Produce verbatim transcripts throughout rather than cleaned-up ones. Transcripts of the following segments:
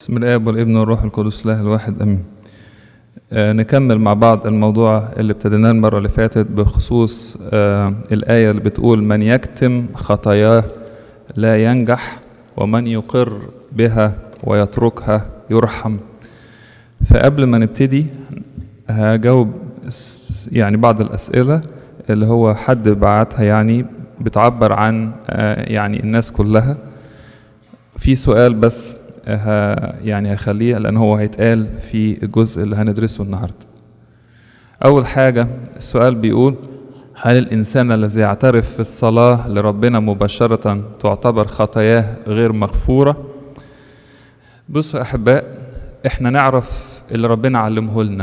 بسم الآب والابن والروح القدس الله الواحد امين. آه نكمل مع بعض الموضوع اللي ابتديناه المره اللي فاتت بخصوص آه الايه اللي بتقول من يكتم خطاياه لا ينجح ومن يقر بها ويتركها يرحم. فقبل ما نبتدي هجاوب يعني بعض الاسئله اللي هو حد بعتها، يعني بتعبر عن آه يعني الناس كلها. في سؤال بس ها يعني هخليه لأن هو هيتقال في الجزء اللي هندرسه النهاردة. أول حاجة السؤال بيقول: هل الإنسان الذي يعترف في الصلاة لربنا مباشرة تعتبر خطاياه غير مغفورة؟ بصوا يا أحباء، إحنا نعرف اللي ربنا علمه لنا،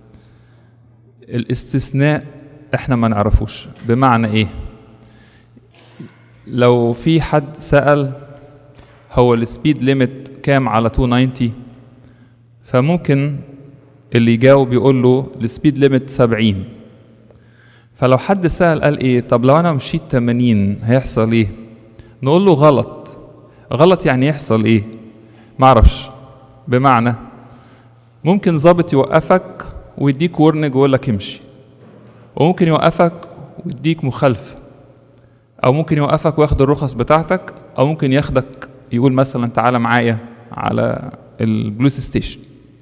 الاستثناء إحنا ما نعرفوش. بمعنى إيه؟ لو في حد سأل هو السبيد ليميت كام على مئتين وتسعين، فممكن اللي يجاوب يقول له السبيد ليميت سبعين. فلو حد سأل قال ايه، طب لو انا مشيت ثمانين هيحصل ايه؟ نقول له غلط. غلط يعني يحصل ايه؟ معرفش. بمعنى ممكن ضابط يوقفك ويديك ورنج ويقول لك امشي، وممكن يوقفك ويديك مخالفة، او ممكن يوقفك وياخد الرخص بتاعتك، او ممكن ياخدك يقول مثلا تعالى معايا على البوليس ستيشن.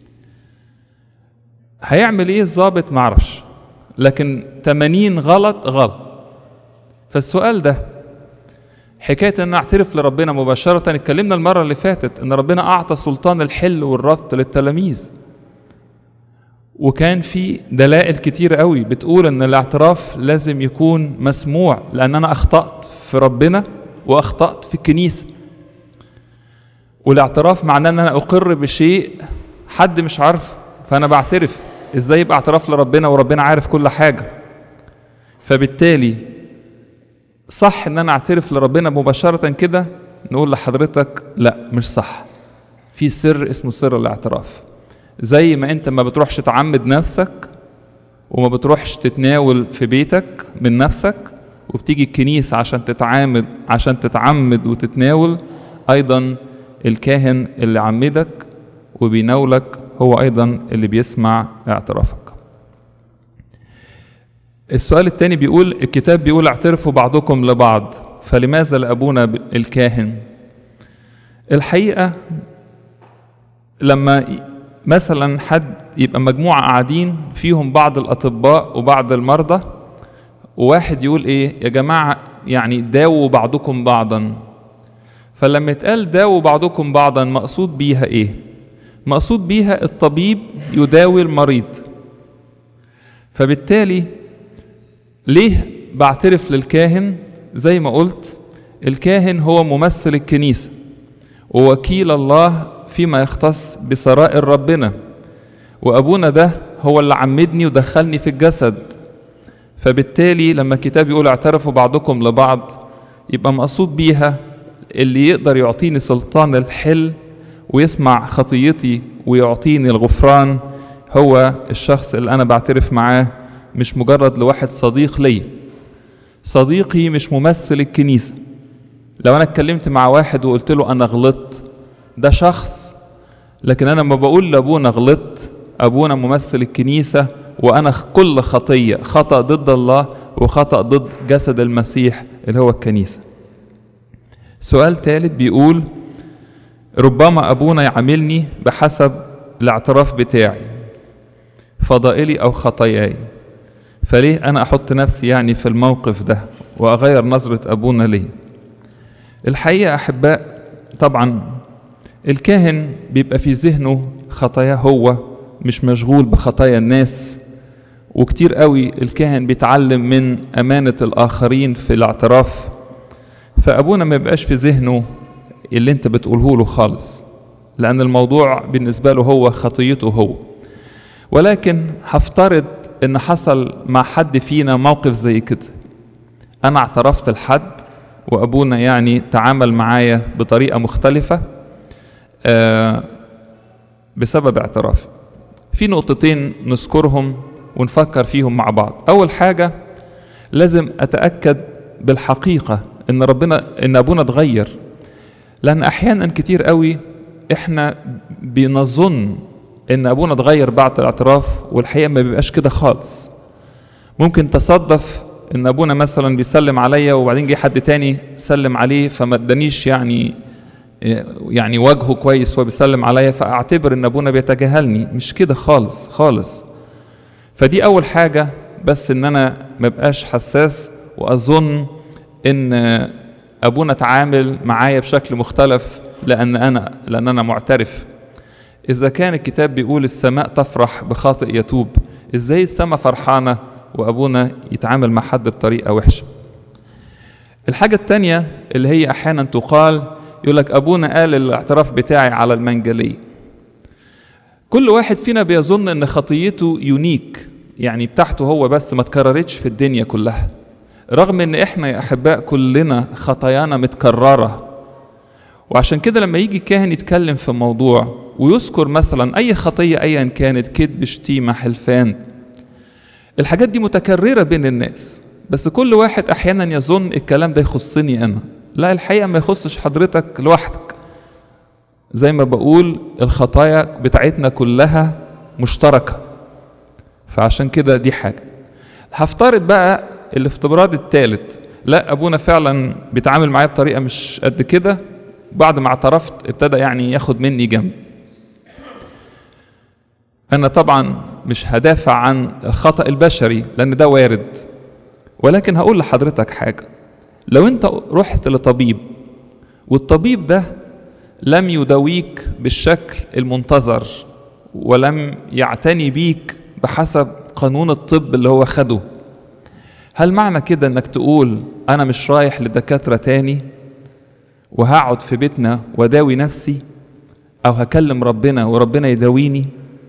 هيعمل ايه الضابط؟ معرفش، لكن ثمانين غلط غلط. فالسؤال ده حكايه ان اعترف لربنا مباشره، اتكلمنا المره اللي فاتت ان ربنا اعطى سلطان الحل والربط للتلاميذ، وكان في دلائل كتيره قوي بتقول ان الاعتراف لازم يكون مسموع، لان انا اخطأت في ربنا واخطأت في الكنيسه. والاعتراف معناه ان انا اقر بشيء حد مش عارفه، فانا بعترف. ازاي يبقى اعتراف لربنا وربنا عارف كل حاجه؟ فبالتالي صح ان انا اعترف لربنا مباشره كده؟ نقول لحضرتك لا، مش صح. في سر اسمه سر الاعتراف. زي ما انت ما بتروحش تعمد نفسك وما بتروحش تتناول في بيتك من نفسك وبتيجي الكنيسه عشان تتعامد عشان تتعمد وتتناول، ايضا الكاهن اللي عمدك وبيناولك هو أيضا اللي بيسمع اعترافك. السؤال الثاني بيقول: الكتاب بيقول اعترفوا بعضكم لبعض، فلماذا لأبونا الكاهن؟ الحقيقة لما مثلا حد يبقى مجموعة قاعدين فيهم بعض الأطباء وبعض المرضى، وواحد يقول إيه يا جماعة يعني داووا بعضكم بعضا، فلما يتقال داووا بعضكم بعضا مقصود بيها ايه؟ مقصود بيها الطبيب يداوي المريض. فبالتالي ليه بعترف للكاهن؟ زي ما قلت الكاهن هو ممثل الكنيسة ووكيل الله فيما يختص بسرائر ربنا، وأبونا ده هو اللي عمدني ودخلني في الجسد. فبالتالي لما الكتاب يقول اعترفوا بعضكم لبعض، يبقى مقصود بيها اللي يقدر يعطيني سلطان الحل ويسمع خطيتي ويعطيني الغفران هو الشخص اللي أنا بعترف معاه، مش مجرد لواحد صديق لي. صديقي مش ممثل الكنيسة. لو أنا اتكلمت مع واحد وقلت له أنا غلطت، ده شخص، لكن أنا ما بقول لأبونا غلطت، أبونا ممثل الكنيسة، وأنا كل خطية خطأ ضد الله وخطأ ضد جسد المسيح اللي هو الكنيسة. سؤال ثالث بيقول: ربما أبونا يعاملني بحسب الاعتراف بتاعي، فضائلي أو خطاياي، فليه أنا أحط نفسي يعني في الموقف ده وأغير نظرة أبونا ليه؟ الحقيقة أحباء، طبعا الكاهن بيبقى في ذهنه خطاياه هو، مش مشغول بخطايا الناس. وكتير قوي الكاهن بيتعلم من أمانة الآخرين في الاعتراف، فأبونا ما يبقاش في ذهنه اللي انت بتقوله له خالص، لأن الموضوع بالنسبة له هو خطيته هو. ولكن هفترض ان حصل مع حد فينا موقف زي كده، انا اعترفت لحد وأبونا يعني تعامل معايا بطريقة مختلفة آه بسبب اعترافي. في نقطتين نذكرهم ونفكر فيهم مع بعض. أول حاجة لازم أتأكد بالحقيقة ان ربنا ان ابونا اتغير، لان احيانا كتير قوي احنا بنظن ان ابونا اتغير بعد الاعتراف، والحقيقة ما بيبقاش كده خالص. ممكن تصدف ان ابونا مثلا بيسلم عليا وبعدين جه حد تاني سلم عليه فما ادانيش يعني يعني وجهه كويس وهو بيسلم عليا، فاعتبر ان ابونا بيتجاهلني. مش كده خالص خالص. فدي اول حاجة، بس ان انا ما بقاش حساس واظن ان ابونا اتعامل معايا بشكل مختلف لان انا لان انا معترف. اذا كان الكتاب بيقول السماء تفرح بخاطئ يتوب، ازاي السماء فرحانة وابونا يتعامل مع حد بطريقة وحشة؟ الحاجة التانية اللي هي احيانا تقال، يقولك ابونا قال الاعتراف بتاعي على المنجلية. كل واحد فينا بيظن ان خطيته يونيك، يعني بتاعته هو بس، ما تكررتش في الدنيا كلها، رغم ان احنا يا احباء كلنا خطايانا متكررة. وعشان كده لما يجي كاهن يتكلم في موضوع ويذكر مثلا اي خطية ايا كانت، كذب، شتيمة، حلفان، الحاجات دي متكررة بين الناس، بس كل واحد احيانا يظن الكلام ده يخصني انا. لا، الحقيقة ما يخصش حضرتك لوحدك. زي ما بقول الخطايا بتاعتنا كلها مشتركة، فعشان كده دي حاجة. هفترض بقى الافتراض الثالث، لا ابونا فعلا بيتعامل معايا بطريقة مش قد كده، بعد ما اعترفت ابتدى يعني ياخد مني جنب. انا طبعا مش هدافع عن الخطأ البشري لان ده وارد، ولكن هقول لحضرتك حاجة. لو انت رحت لطبيب والطبيب ده لم يداويك بالشكل المنتظر ولم يعتني بيك بحسب قانون الطب اللي هو خده، هل معنى كده انك تقول انا مش رايح لدكاترة تاني وهقعد في بيتنا وداوي نفسي، او هكلم ربنا وربنا يداويني؟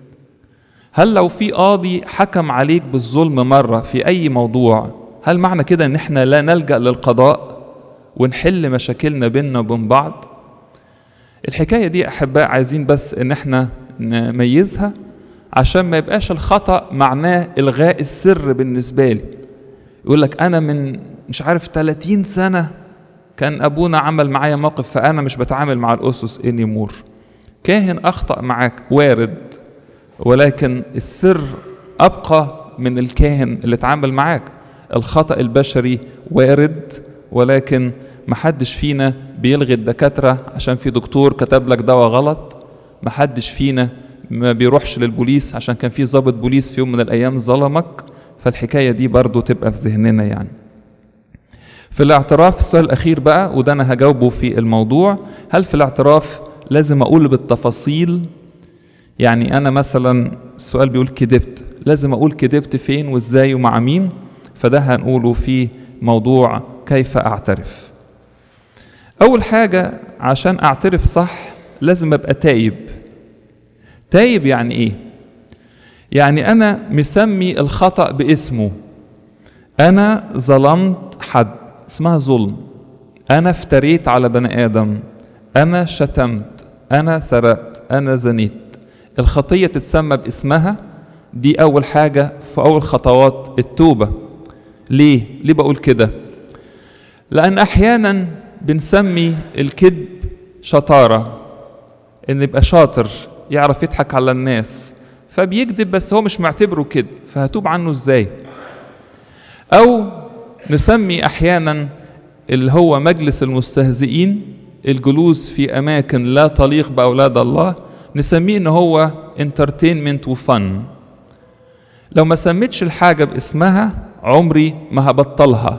هل لو في قاضي حكم عليك بالظلم مرة في اي موضوع، هل معنى كده ان احنا لا نلجأ للقضاء ونحل مشاكلنا بيننا وبين بعض؟ الحكاية دي احباء عايزين بس ان احنا نميزها، عشان ما يبقاش الخطأ معناه الغاء السر بالنسبة لي. يقول لك انا من مش عارف ثلاثين سنة كان ابونا عمل معايا موقف، فانا مش بتعامل مع الاسس اني مور. كاهن اخطأ معاك وارد، ولكن السر ابقى من الكاهن اللي اتعامل معاك. الخطأ البشري وارد، ولكن محدش فينا بيلغي الدكاترة عشان في دكتور كتب لك دواء غلط. محدش فينا ما بيروحش للبوليس عشان كان في ضابط بوليس في يوم من الايام ظلمك. فالحكاية دي برضو تبقى في ذهننا. يعني في الاعتراف، السؤال الاخير بقى وده انا هجاوبه في الموضوع، هل في الاعتراف لازم اقول بالتفاصيل؟ يعني انا مثلا السؤال بيقول كدبت، لازم اقول كدبت فين وازاي ومع مين؟ فده هنقوله في موضوع كيف اعترف. اول حاجة عشان اعترف صح لازم ابقى تايب. تايب يعني ايه؟ يعني انا مسمي الخطأ باسمه. انا ظلمت حد، اسمها ظلم. انا افتريت على بني ادم، انا شتمت، انا سرقت، انا زنيت. الخطية تتسمى باسمها. دي اول حاجة في اول خطوات التوبة. ليه؟ ليه بقول كده؟ لان احيانا بنسمي الكذب شطارة، ان يبقى شاطر يعرف يضحك على الناس فبيكذب، بس هو مش معتبره كده، فهتوب عنه ازاي؟ او نسمي احيانا اللي هو مجلس المستهزئين، الجلوس في اماكن لا تليق باولاد الله، نسميه ان هو انترتينمنت وفن. لو ما سميتش الحاجة باسمها عمري ما هبطلها.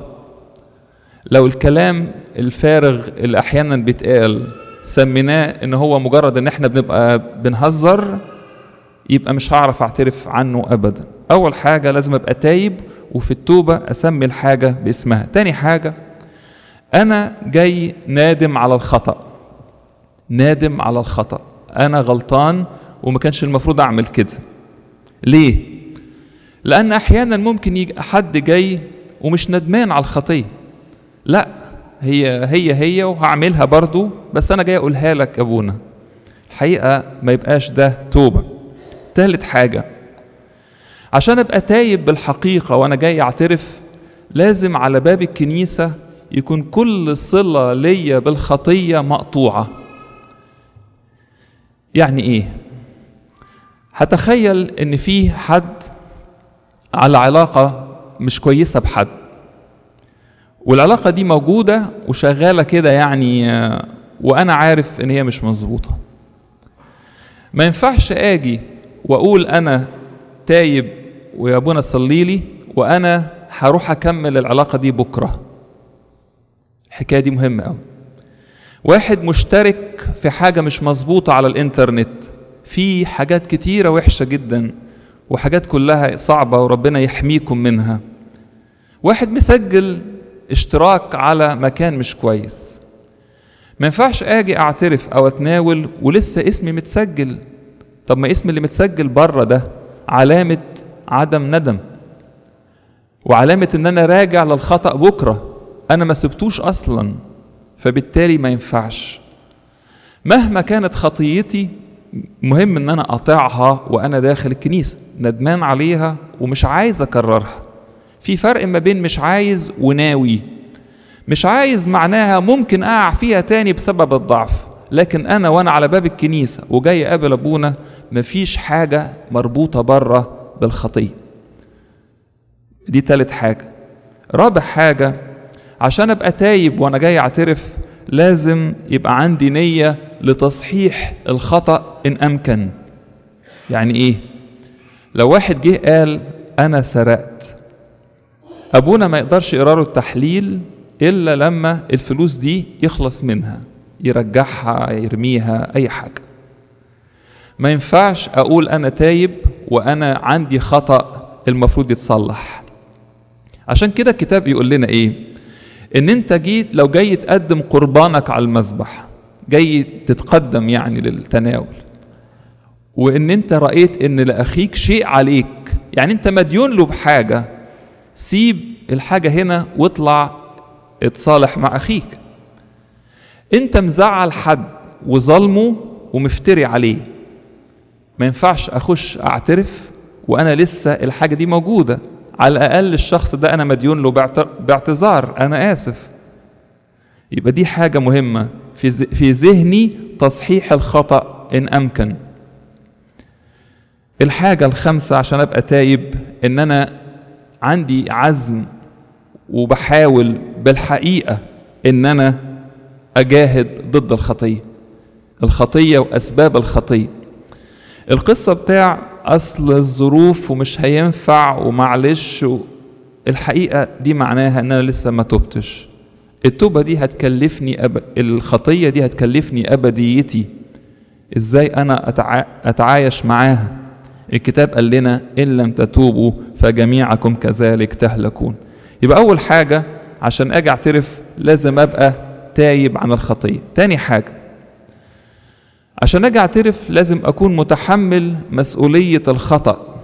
لو الكلام الفارغ اللي احيانا بيتقال سميناه ان هو مجرد ان احنا بنبقى بنهزر، يبقى مش هعرف اعترف عنه ابدا. اول حاجة لازم ابقى تايب، وفي التوبة اسمي الحاجة باسمها. تاني حاجة، انا جاي نادم على الخطأ. نادم على الخطأ، انا غلطان وما كانش المفروض اعمل كده. ليه؟ لان احيانا ممكن يجي حد جاي ومش ندمان على الخطية، لا هي هي هي وهعملها برضو، بس انا جاي اقولها لك يا ابونا. الحقيقة ما يبقاش ده توبة. ثالث حاجة، عشان ابقى تايب بالحقيقة وانا جاي اعترف، لازم على باب الكنيسة يكون كل صلة ليا بالخطية مقطوعة. يعني ايه؟ هتخيل ان في حد على علاقة مش كويسة بحد، والعلاقة دي موجودة وشغالة كده يعني، وانا عارف ان هي مش مظبوطة. ما ينفعش اجي واقول انا تايب ويا ابونا صلي لي وانا هروح اكمل العلاقة دي بكرة. الحكاية دي مهمة قوي. واحد مشترك في حاجة مش مظبوطة على الانترنت، في حاجات كتيرة وحشة جدا وحاجات كلها صعبة وربنا يحميكم منها. واحد مسجل اشتراك على مكان مش كويس، ما ينفعش اجي اعترف او اتناول ولسه اسمي متسجل. طب ما اسمي اللي متسجل بره ده علامة عدم ندم، وعلامة ان انا راجع للخطأ بكرة، انا ما سبتوش اصلا، فبالتالي ما ينفعش. مهما كانت خطيتي مهم ان انا اقطعها وانا داخل الكنيسة ندمان عليها ومش عايز اكررها. في فرق ما بين مش عايز وناوي. مش عايز معناها ممكن اقع فيها تاني بسبب الضعف، لكن انا وانا على باب الكنيسة وجاي اقابل ابونا مفيش حاجة مربوطة بره بالخطية. دي تالت حاجة. رابع حاجة، عشان ابقى تايب وانا جاي اعترف لازم يبقى عندي نية لتصحيح الخطأ ان امكن. يعني ايه؟ لو واحد جه قال انا سرقت، ابونا ما يقدرش يقرأ له التحليل الا لما الفلوس دي يخلص منها، يرجعها يرميها اي حاجة. ما ينفعش اقول انا تايب وانا عندي خطأ المفروض يتصلح. عشان كده الكتاب يقول لنا ايه؟ ان انت جيت لو جاي تقدم قربانك على المذبح، جاي تتقدم يعني للتناول، وان انت رأيت ان لاخيك شيء عليك، يعني انت مديون له بحاجة، سيب الحاجة هنا واطلع اتصالح مع اخيك. انت مزعل حد وظلمه ومفتري عليه، ما ينفعش اخش اعترف وانا لسه الحاجة دي موجودة. على الاقل الشخص ده انا مديون له باعتذار، انا اسف. يبقى دي حاجة مهمة في في ذهني، تصحيح الخطأ ان امكن. الحاجة الخامسة عشان ابقى تايب ان انا عندي عزم وبحاول بالحقيقة ان انا اجاهد ضد الخطية الخطية واسباب الخطية. القصة بتاع اصل الظروف ومش هينفع ومعلش و... الحقيقة دي معناها ان انا لسه ما توبتش. التوبة دي هتكلفني أب... الخطية دي هتكلفني ابديتي. ازاي انا أتع... اتعايش معاها؟ الكتاب قال لنا ان لم تتوبوا فجميعكم كذلك تهلكون. يبقى اول حاجة عشان اجي اعترف لازم ابقى تايب عن الخطية. تاني حاجة عشان اجي اعترف لازم اكون متحمل مسؤولية الخطأ،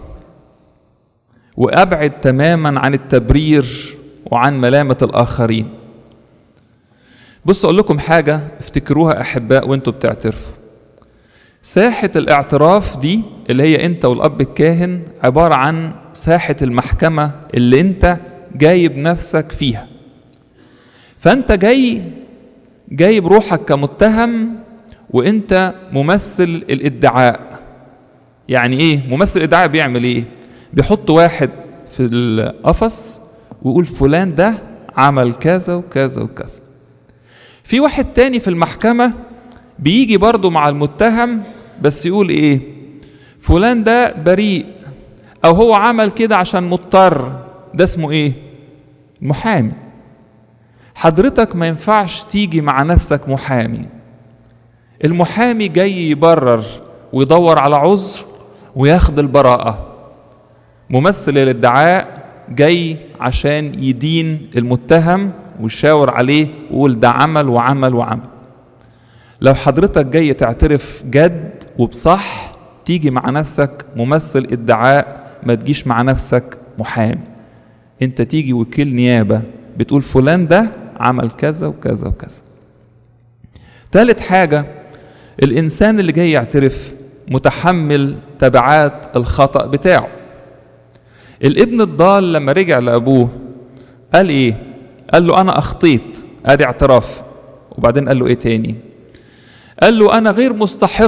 وابعد تماما عن التبرير وعن ملامة الاخرين. بصوا اقول لكم حاجة افتكروها احباء وانتوا بتعترفوا. ساحة الاعتراف دي اللي هي انت والاب الكاهن عبارة عن ساحة المحكمة اللي انت جايب نفسك فيها. فانت جاي جايب روحك كمتهم وانت ممثل الادعاء. يعني ايه ممثل الادعاء؟ بيعمل ايه؟ بيحط واحد في القفص ويقول فلان ده عمل كذا وكذا وكذا. في واحد تاني في المحكمة بيجي برضو مع المتهم بس يقول ايه؟ فلان ده بريء، او هو عمل كده عشان مضطر. ده اسمه ايه؟ محامي. حضرتك ما ينفعش تيجي مع نفسك محامي. المحامي جاي يبرر ويدور على عذر وياخد البراءة. ممثل الادعاء جاي عشان يدين المتهم ويشاور عليه ويقول ده عمل وعمل وعمل. لو حضرتك جاي تعترف جد وبصح تيجي مع نفسك ممثل ادعاء، ما تجيش مع نفسك محامي. انت تيجي وكيل نيابة بتقول فلان ده عمل كذا وكذا وكذا. ثالث حاجة، الإنسان اللي جاي يعترف متحمل تبعات الخطأ بتاعه. الابن الضال لما رجع لأبوه قال إيه؟ قال له أنا أخطيت، أدي اعتراف. وبعدين قال له إيه تاني؟ قال له أنا غير مستحق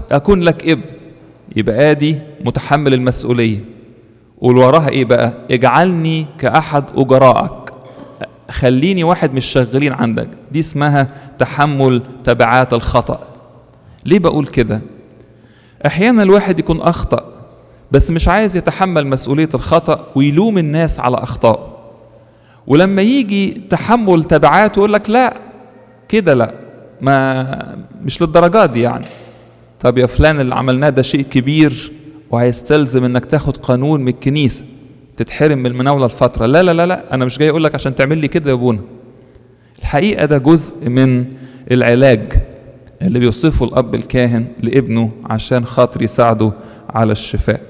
أكون لك ابن، يبقى آدي متحمل المسؤولية. والوراها إيه بقى؟ اجعلني كأحد أجرائك، خليني واحد مش شغالين عندك. دي اسمها تحمل تبعات الخطأ. ليه بقول كده؟ أحيانا الواحد يكون أخطأ بس مش عايز يتحمل مسؤولية الخطأ ويلوم الناس على أخطاء، ولما يجي تحمل تبعات يقول لك لا كده، لا ما مش للدرجات دي يعني. طب يا فلان اللي عملناه ده شيء كبير وهيستلزم انك تاخد قانون من الكنيسة تتحرم من المناولة الفترة. لا لا لا لا، انا مش جاي اقول لك عشان تعمل لي كده يا ابونا. الحقيقة ده جزء من العلاج اللي بيوصفه الاب الكاهن لابنه عشان خاطر يساعده على الشفاء.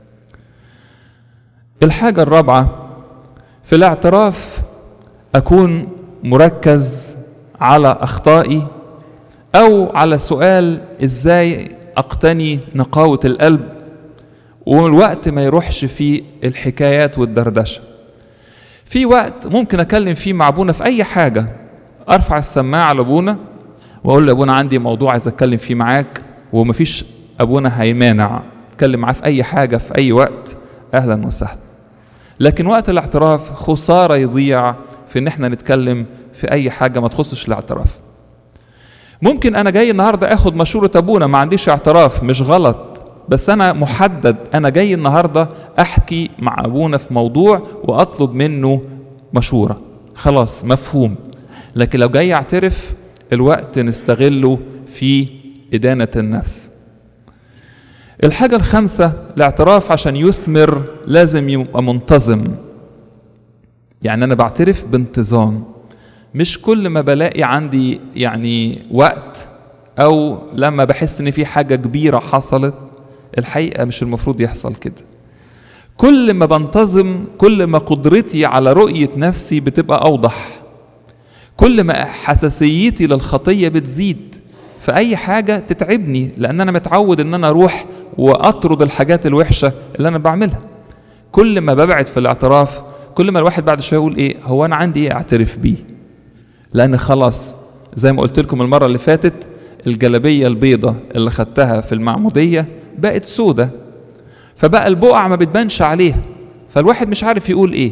الحاجة الرابعة في الاعتراف أكون مركز على أخطائي أو على سؤال إزاي أقتني نقاوة القلب، والوقت ما يروحش في الحكايات والدردشة. في وقت ممكن أكلم فيه مع أبونا في أي حاجة، أرفع السماعة لأبونا وأقول لأبونا عندي موضوع عايز أتكلم فيه معاك، ومفيش أبونا هيمانع أتكلم معاه في أي حاجة في أي وقت، أهلا وسهلا. لكن وقت الاعتراف خسارة يضيع في ان احنا نتكلم في اي حاجة ما تخصش الاعتراف. ممكن انا جاي النهاردة اخد مشورة ابونا، ما عنديش اعتراف، مش غلط، بس انا محدد، انا جاي النهاردة احكي مع ابونا في موضوع واطلب منه مشورة، خلاص مفهوم. لكن لو جاي اعترف الوقت نستغله في ادانة النفس. الحاجة الخامسة، الاعتراف عشان يثمر لازم يبقى منتظم. يعني أنا بعترف بانتظام، مش كل ما بلاقي عندي يعني وقت أو لما بحس إن في حاجة كبيرة حصلت. الحقيقة مش المفروض يحصل كده. كل ما بنتظم كل ما قدرتي على رؤية نفسي بتبقى أوضح، كل ما حساسيتي للخطية بتزيد، فأي حاجة تتعبني لأن أنا متعود إن أنا أروح وأطرد الحاجات الوحشة اللي أنا بعملها. كل ما ببعد في الاعتراف كل ما الواحد بعد شوية يقول إيه هو أنا عندي إيه أعترف بيه، لأن خلاص زي ما قلت لكم المرة اللي فاتت الجلبية البيضة اللي خدتها في المعمودية بقت سودة، فبقى البقع ما بتبانش عليها، فالواحد مش عارف يقول إيه.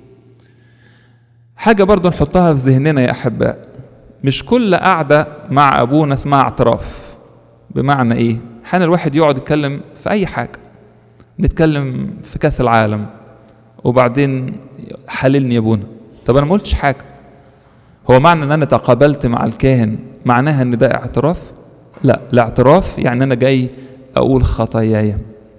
حاجة برضو نحطها في ذهننا يا أحباء، مش كل قعدة مع أبونا اسمها اعتراف. بمعنى إيه؟ حين الواحد يقعد يتكلم في أي حاجة، نتكلم في كاس العالم وبعدين حللني يا أبونا، طب أنا ما قلتش حاجة. هو معنى أن أنا تقابلت مع الكاهن معناها أن ده اعتراف؟ لا، الاعتراف يعني أنا جاي أقول خطاياي.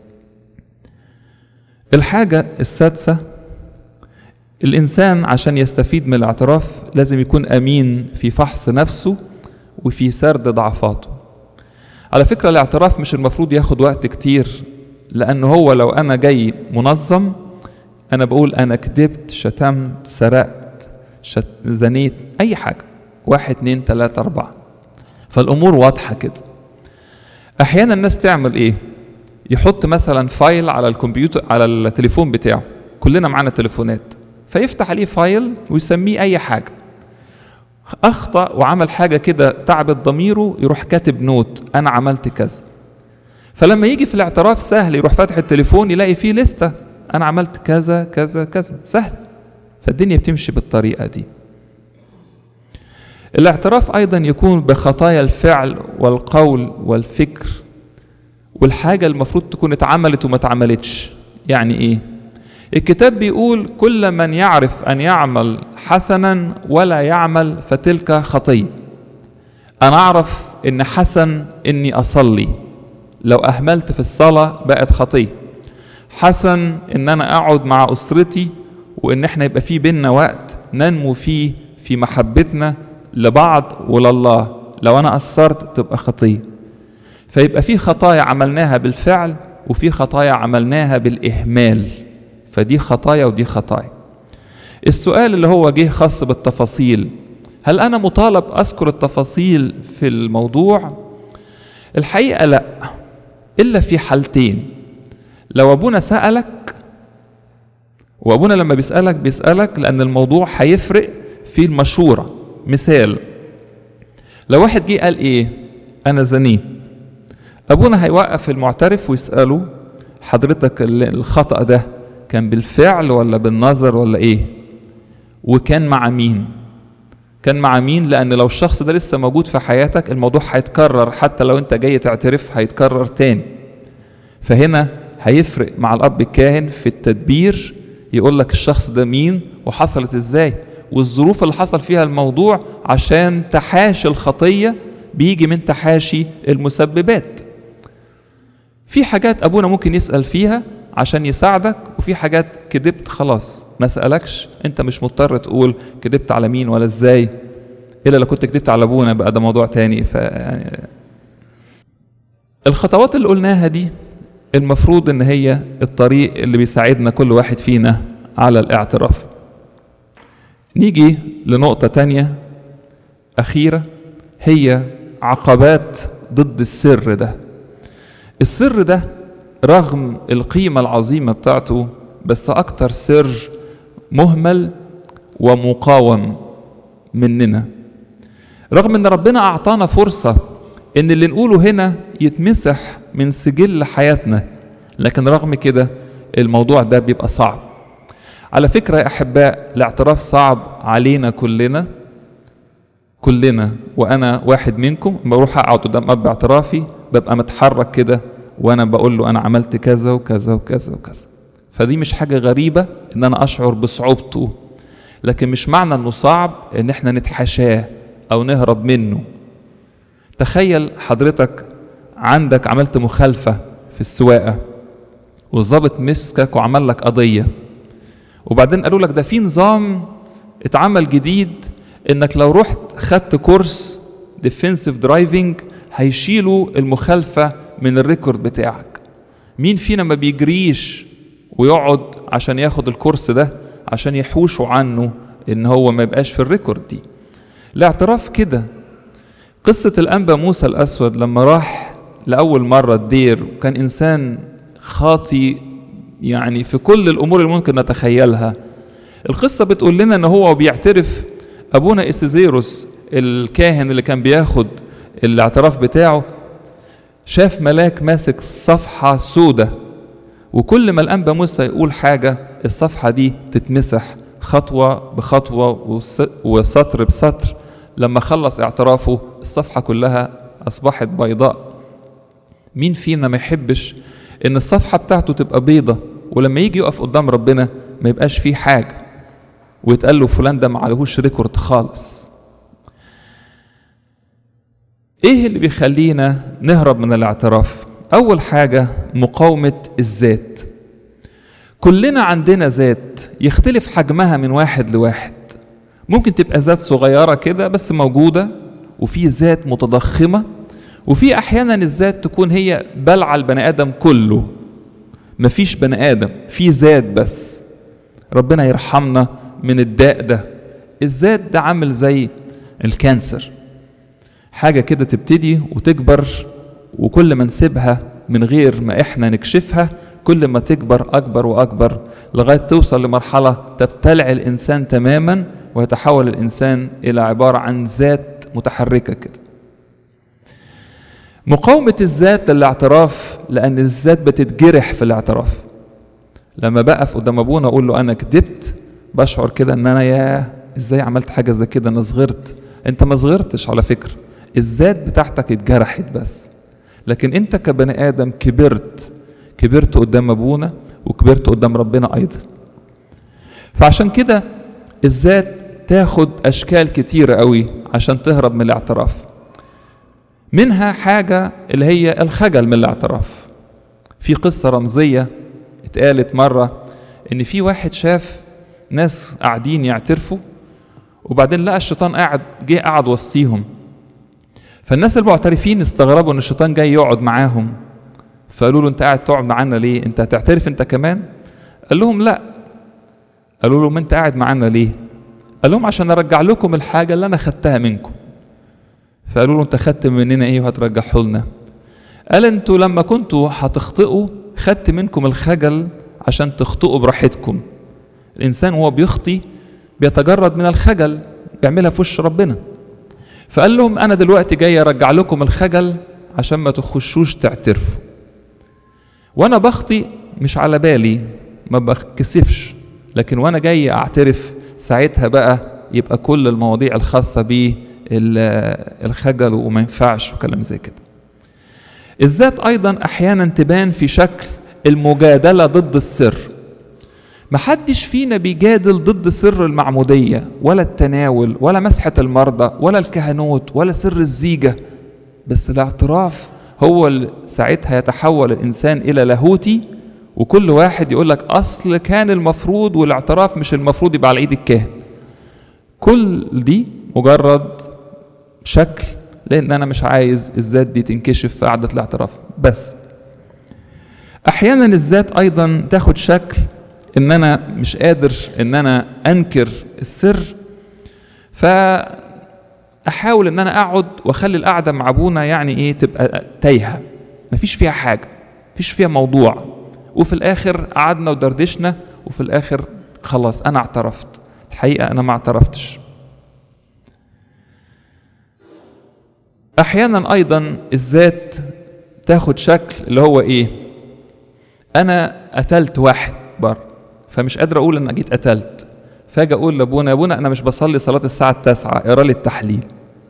الحاجة السادسة، الإنسان عشان يستفيد من الاعتراف لازم يكون أمين في فحص نفسه وفي سرد ضعفاته. على فكرة الاعتراف مش المفروض ياخد وقت كتير، لأنه هو لو أنا جاي منظم أنا بقول أنا كذبت، شتمت، سرقت، شت... زنيت، أي حاجة، واحد اتنين تلاتة أربعة، فالأمور واضحة كده. أحيانا الناس تعمل إيه؟ يحط مثلا فايل على الكمبيوتر على التليفون بتاعه، كلنا معانا تليفونات، فيفتح عليه فايل ويسميه أي حاجة. أخطأ وعمل حاجة كده تعبت ضميره يروح كاتب نوت أنا عملت كذا، فلما يجي في الاعتراف سهل يروح فاتح التليفون يلاقي فيه لستة أنا عملت كذا كذا كذا، سهل. فالدنيا بتمشي بالطريقة دي. الاعتراف أيضا يكون بخطايا الفعل والقول والفكر والحاجة المفروض تكون اتعملت وما اتعملتش. يعني إيه؟ الكتاب بيقول كل من يعرف أن يعمل حسنا ولا يعمل فتلك خطية. أنا أعرف إن حسن إني أصلي، لو أهملت في الصلاة بقت خطية. حسن إن أنا أقعد مع أسرتي وإن إحنا يبقى فيه بيننا وقت ننمو فيه في محبتنا لبعض ولله، لو أنا قصرت تبقى خطية. فيبقى فيه خطايا عملناها بالفعل وفيه خطايا عملناها بالإهمال، فدي خطايا ودي خطايا. السؤال اللي هو جه خاص بالتفاصيل، هل أنا مطالب أذكر التفاصيل في الموضوع؟ الحقيقة لا، إلا في حالتين. لو أبونا سألك، وأبونا لما بيسألك بيسألك لأن الموضوع هيفرق في المشورة. مثال، لو واحد جه قال إيه أنا زنيت، ابونا هيوقف المعترف ويسأله حضرتك الخطأ ده كان بالفعل ولا بالنظر ولا ايه، وكان مع مين؟ كان مع مين؟ لان لو الشخص ده لسه موجود في حياتك الموضوع هيتكرر، حتى لو انت جاي تعترف هيتكرر تاني. فهنا هيفرق مع الاب الكاهن في التدبير، يقول لك الشخص ده مين وحصلت ازاي والظروف اللي حصل فيها الموضوع، عشان تحاشي الخطية بيجي من تحاشي المسببات. في حاجات ابونا ممكن يسأل فيها عشان يساعدك، وفي حاجات كدبت خلاص ما سألكش، انت مش مضطر تقول كدبت على مين ولا ازاي، الا لو كنت كدبت على ابونا بقى ده موضوع تاني. ف يعني الخطوات اللي قلناها دي المفروض ان هي الطريق اللي بيساعدنا كل واحد فينا على الاعتراف. نيجي لنقطة تانية أخيرة، هي عقبات ضد السر ده. السر ده رغم القيمة العظيمة بتاعته بس أكتر سر مهمل ومقاوم مننا، رغم ان ربنا أعطانا فرصة ان اللي نقوله هنا يتمسح من سجل حياتنا، لكن رغم كده الموضوع ده بيبقى صعب. على فكرة يا أحباء الاعتراف صعب علينا كلنا كلنا، وأنا واحد منكم بروح أقعد قدام أب اعترافي ببقى متحرك كده وأنا بقول له أنا عملت كذا وكذا وكذا وكذا، فدي مش حاجة غريبة إن أنا أشعر بصعوبته، لكن مش معنى إنه صعب إن إحنا نتحاشاه أو نهرب منه. تخيل حضرتك عندك عملت مخالفة في السواقة والضابط مسكك وعمل لك قضية، وبعدين قالوا لك ده في نظام اتعمل جديد انك لو رحت خدت كورس ديفنسيف درايفنج هيشيلوا المخالفة من الريكورد بتاعك. مين فينا ما بيجريش ويقعد عشان ياخد الكورس ده عشان يحوشوا عنه ان هو ما يبقاش في الريكورد دي؟ الاعتراف كده. قصة الأنبا موسى الأسود لما راح لأول مرة الدير وكان إنسان خاطي يعني في كل الأمور اللي ممكن نتخيلها، القصة بتقول لنا أنه هو بيعترف أبونا إسيزيروس الكاهن اللي كان بياخد الاعتراف بتاعه شاف ملاك ماسك صفحة سودة، وكل ما الأنبا موسى يقول حاجة الصفحة دي تتمسح خطوة بخطوة وسطر بسطر. لما خلص اعترافه الصفحة كلها أصبحت بيضاء. مين فينا ما يحبش إن الصفحة بتاعته تبقى بيضة ولما يجي يقف قدام ربنا ما يبقاش فيه حاجة ويتقال له فلان ده ما عليهوش ريكورد خالص؟ إيه اللي بيخلينا نهرب من الاعتراف؟ أول حاجة مقاومة الذات. كلنا عندنا ذات يختلف حجمها من واحد لواحد، ممكن تبقى ذات صغيرة كده بس موجودة، وفي ذات متضخمة، وفي أحيانا الذات تكون هي بلع البني آدم كله، مفيش بني آدم في ذات بس. ربنا يرحمنا من الداء ده. الذات ده عامل زي الكانسر، حاجة كده تبتدي وتكبر، وكل ما نسيبها من غير ما احنا نكشفها كل ما تكبر أكبر وأكبر لغاية توصل لمرحلة تبتلع الإنسان تماما ويتحول الإنسان إلى عبارة عن ذات متحركة كده. مقاومة الذات للاعتراف، لأن الذات بتتجرح في الاعتراف. لما بقف قدام أبونا أقول له أنا كدبت بشعر كده أن أنا يا إزاي عملت حاجة زي كده، أنا صغرت. أنت ما صغرتش على فكرة، الذات بتاعتك اتجرحت بس، لكن أنت كبني آدم كبرت كبرت قدام أبونا وكبرت قدام ربنا أيضا. فعشان كده الذات تاخد أشكال كتيرة قوي عشان تهرب من الاعتراف. منها حاجة اللي هي الخجل من الاعتراف. في قصة رمزية اتقالت مرة ان في واحد شاف ناس قاعدين يعترفوا وبعدين لقى الشيطان قاعد جه قاعد وسطيهم، فالناس المعترفين استغربوا ان الشيطان جاي يقعد معاهم، فقالوا له انت قاعد تقعد معانا ليه؟ انت هتعترف انت كمان؟ قال لهم لا. قالوا له ما انت قاعد معانا ليه؟ قال لهم عشان ارجع لكم الحاجة اللي انا خدتها منكم. فقالوا له انت خدت مننا ايه وهترجعه لنا؟ قال انتوا لما كنتوا هتخطئوا خدت منكم الخجل عشان تخطئوا براحتكم. الانسان وهو بيخطي بيتجرد من الخجل، بيعملها في وش ربنا. فقال لهم انا دلوقتي جاي ارجع لكم الخجل عشان ما تخشوش تعترفوا. وانا بخطي مش على بالي، ما بكسفش، لكن وانا جاي اعترف ساعتها بقى يبقى كل المواضيع الخاصة بيه الخجل وما ينفعش وكلام زي كده. الذات ايضا احيانا تبان في شكل المجادلة ضد السر. محدش فينا بيجادل ضد سر المعمودية ولا التناول ولا مسحة المرضى ولا الكهنوت ولا سر الزيجة، بس الاعتراف هو اللي ساعتها يتحول الإنسان إلى لاهوتي، وكل واحد يقول لك أصل كان المفروض، والاعتراف مش المفروض يبقى على إيد الكاهن. كل دي مجرد شكل، لأن أنا مش عايز الذات دي تنكشف في قعدة الاعتراف. بس أحيانا الذات أيضا تاخد شكل إن أنا مش قادر إن أنا أنكر السر، فأحاول إن أنا أقعد وأخلي القعدة مع أبونا يعني إيه تبقى تايهة، مفيش فيها حاجة، مفيش فيها موضوع، وفي الآخر قعدنا ودردشنا وفي الآخر خلاص أنا اعترفت. الحقيقة أنا ما اعترفتش. أحيانا أيضا الذات تاخد شكل اللي هو إيه، أنا قتلت واحد بر فمش قادر أقول إن جيت قتلت، فاجي أقول لأبونا يا أبونا أنا مش بصلي صلاة الساعة التاسعة، اقرا لي التحليل.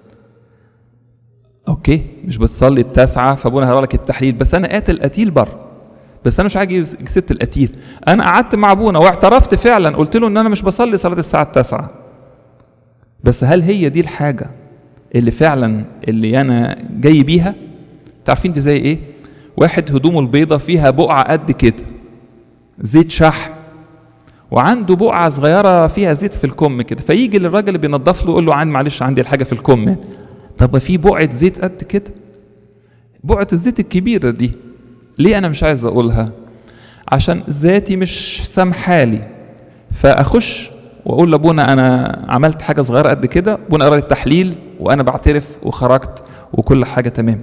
أوكي، مش بتصلي التاسعة فأبونا هقرا لك التحليل، بس أنا قاتل قتيل بر، بس أنا مش عاجي ست القتيل. أنا قعدت مع أبونا واعترفت فعلا، قلت له إن أنا مش بصلي صلاة الساعة التاسعة، بس هل هي دي الحاجة اللي فعلا اللي أنا جاي بيها؟ تعرفين دي زي إيه؟ واحد هدومه البيضة فيها بقعة قد كده زيت شحم، وعنده بقعة صغيرة فيها زيت في الكم كده، فيجي للراجل اللي بينضف له يقول له عن معلش عندي الحاجة في الكم. طب في بقعة زيت قد كده، بقعة الزيت الكبيرة دي، ليه أنا مش عايز أقولها؟ عشان ذاتي مش سامحالي، فأخش وأقول لأبونا أنا عملت حاجة صغيرة قد كده، أبونا قرأ التحليل وأنا بعترف وخرجت وكل حاجة تمام.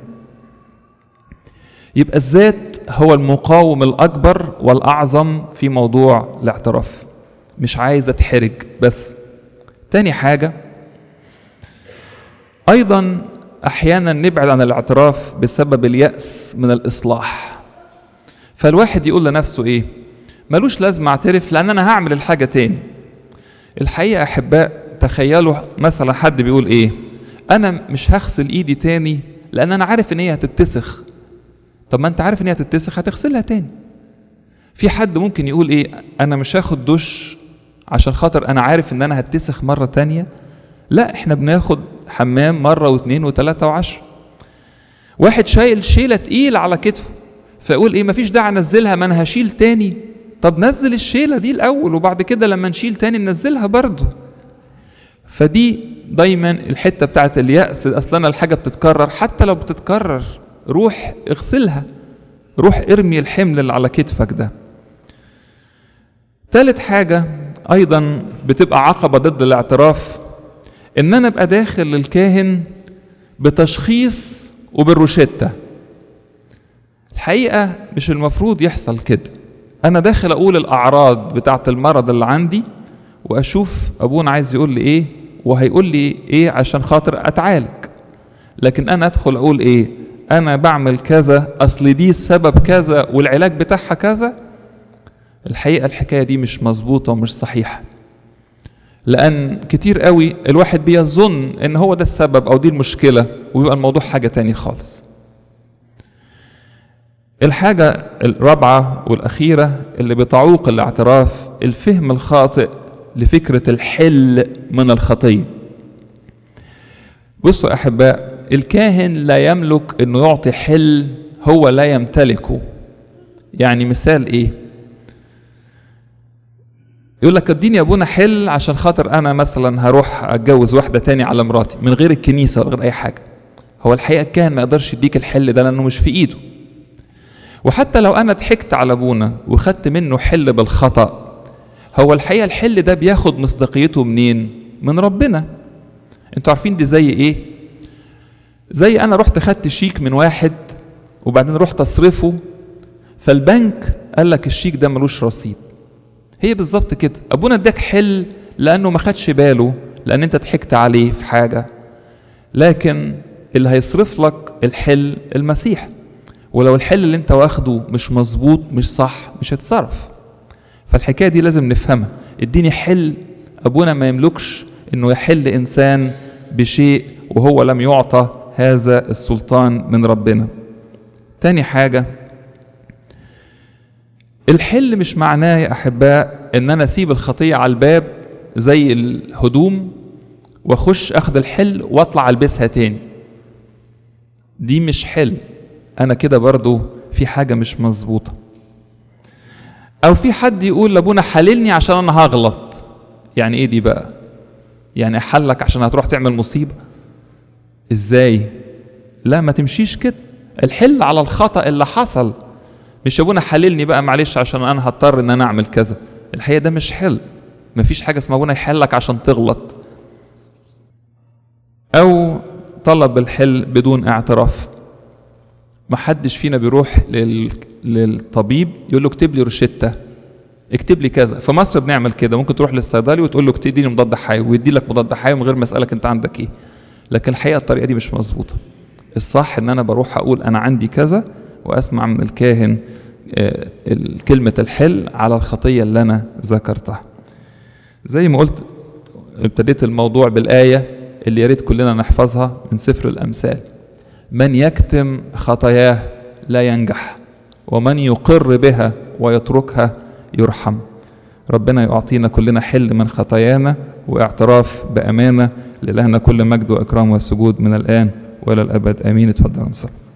يبقى الذات هو المقاوم الأكبر والأعظم في موضوع الاعتراف، مش عايز أتحرج. بس تاني حاجة أيضا أحيانا نبعد عن الاعتراف بسبب اليأس من الإصلاح، فالواحد يقول لنفسه إيه، ملوش لازم أعترف لأن أنا هعمل الحاجة تاني. الحقيقة أحباء، تخيلوا مثلا حد بيقول إيه، أنا مش هغسل إيدي تاني لأن أنا عارف إن هي هتتسخ. طب ما أنت عارف إن هي هتتسخ، هتغسلها تاني. في حد ممكن يقول إيه، أنا مش هاخد دش عشان خاطر أنا عارف إن أنا هتسخ مرة تانية. لا، إحنا بناخد حمام مرة واثنين وثلاثة وعشرة. واحد شايل شيلة تقيل على كتفه فيقول إيه، مفيش داعي أنزلها، ما أنا هشيل تاني. طب نزل الشيلة دي الأول وبعد كده لما نشيل تاني ننزلها برضو. فدي دايما الحتة بتاعت اليأس، أصلا الحاجة بتتكرر، حتى لو بتتكرر روح اغسلها، روح ارمي الحمل اللي على كتفك ده. ثالث حاجة أيضا بتبقى عقبة ضد الاعتراف، إن أنا أبقى داخل للكاهن بتشخيص وبالروشتة. الحقيقة مش المفروض يحصل كده. أنا داخل أقول الأعراض بتاعت المرض اللي عندي وأشوف أبونا عايز يقول لي إيه وهيقول لي إيه عشان خاطر أتعالج. لكن أنا أدخل أقول إيه، أنا بعمل كذا أصل دي السبب كذا والعلاج بتاعها كذا. الحقيقة الحكاية دي مش مظبوطة ومش صحيحة، لأن كتير قوي الواحد بيظن إن هو ده السبب أو دي المشكلة ويبقى الموضوع حاجة تاني خالص. الحاجة الرابعة والأخيرة اللي بتعوق الاعتراف، الفهم الخاطئ لفكرة الحل من الخطية. بصوا أحباء، الكاهن لا يملك إنه يعطي حل هو لا يمتلكه. يعني مثال إيه؟ يقول لك اديني يا ابونا حل عشان خاطر أنا مثلا هروح أتجوز واحدة تاني على مراتي من غير الكنيسة ولا غير أي حاجة. هو الحقيقة الكاهن ما يقدرش يديك الحل ده لأنه مش في إيده. وحتى لو أنا ضحكت على أبونا وخدت منه حل بالخطأ، هو الحقيقة الحل ده بياخد مصداقيته منين؟ من ربنا. انتوا عارفين دي زي إيه؟ زي أنا رحت خدت شيك من واحد وبعدين رحت أصرفه، فالبنك قال لك الشيك ده ملوش رصيد. هي بالظبط كده، أبونا اداك حل لأنه ما خدش باله، لأن أنت ضحكت عليه في حاجة، لكن اللي هيصرف لك الحل المسيح، ولو الحل اللي انت واخده مش مظبوط مش صح مش هتصرف. فالحكاية دي لازم نفهمها. اديني حل. أبونا ما يملكش انه يحل إنسان بشيء وهو لم يعطى هذا السلطان من ربنا. تاني حاجة، الحل مش معناه يا أحباء ان انا اسيب الخطية على الباب زي الهدوم واخش اخد الحل واطلع البسها تاني. دي مش حل. انا كده برضو في حاجة مش مظبوطة. او في حد يقول لابونا حللني عشان انا هغلط. يعني ايه دي بقى؟ يعني احلك عشان هتروح تعمل مصيبة؟ ازاي؟ لا، ما تمشيش كده. الحل على الخطأ اللي حصل، مش ابونا حللني بقى معلش عشان انا هضطر ان انا اعمل كذا. الحقيقة ده مش حل. مفيش حاجة اسمها ابونا يحلك عشان تغلط. او طلب الحل بدون اعتراف. محدش فينا بيروح لل... للطبيب يقول له اكتب لي روشتة، اكتب لي كذا. في مصر بنعمل كده، ممكن تروح للصيدلي وتقول له اكتب لي مضاد حيوي ويدي لك مضاد حيوي من غير ما اسالك انت عندك ايه. لكن الحقيقة الطريقة دي مش مظبوطة. الصح ان انا بروح اقول انا عندي كذا واسمع من الكاهن كلمة الحل على الخطية اللي انا ذكرتها. زي ما قلت ابتديت الموضوع بالآية اللي ياريت كلنا نحفظها من سفر الأمثال: من يكتم خطاياه لا ينجح، ومن يقر بها ويتركها يرحم. ربنا يعطينا كلنا حل من خطايانا واعتراف بأمانة. لإلهنا كل مجد وإكرام وسجود من الآن وإلى الأبد آمين. اتفضل نصلي.